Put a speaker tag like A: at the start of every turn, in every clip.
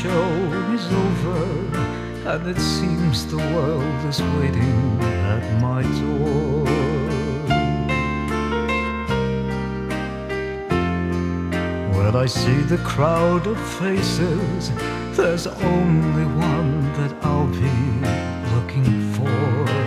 A: show is over, and it seems the world is waiting at my door. When I see the crowd of faces, there's only one that I'll be looking for.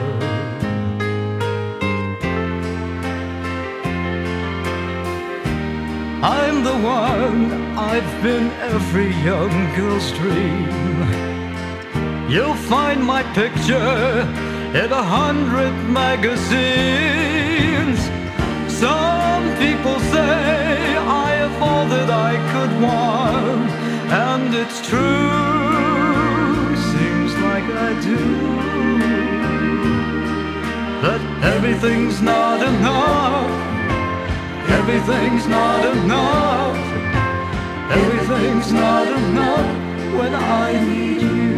A: I'm the one, I've been every young girl's dream. You'll find my picture in 100 magazines. Some people say I have all that I could want, and it's true, seems like I do. But everything's not enough. Everything's not enough. Everything's not enough when I need you.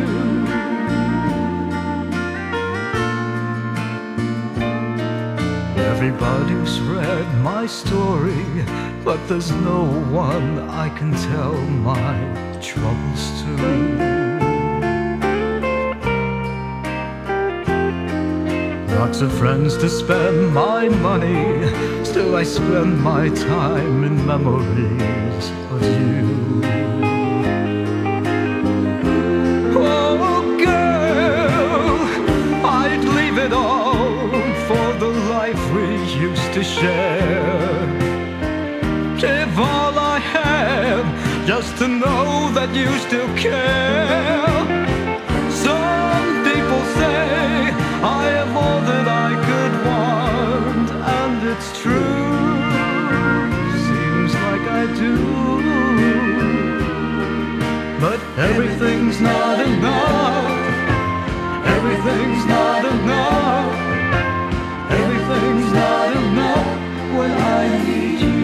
A: Everybody's read my story, but there's no one I can tell my troubles to. Lots of friends to spend my money, still I spend my time in memories of you. Oh girl, I'd leave it all for the life we used to share. Give all I have just to know that you still care. Some people say I have all that I could want, and it's true, seems like I do. But everything's not enough. Everything's not enough. Everything's not enough when I need you.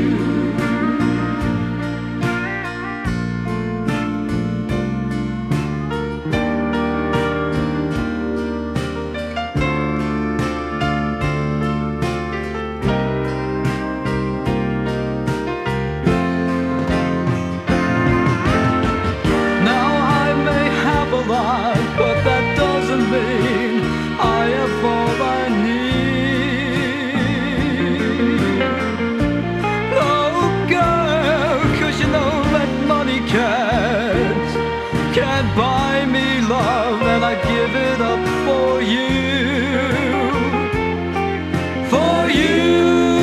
A: But that doesn't mean I have all I need. Oh girl, 'cause you know that money can't buy me love, and I give it up for you. For you.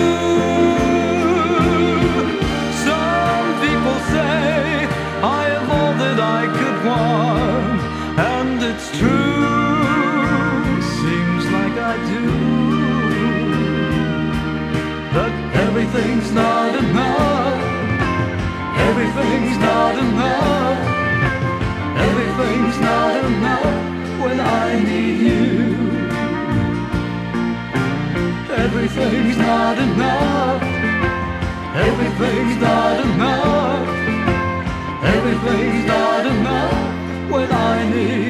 A: Some people say I have all that I could want, and it's true, seems like I do. But everything's not enough. Everything's not enough. Everything's not enough when I need you. Everything's not enough. Everything's not enough. Everything's not enough when I need you.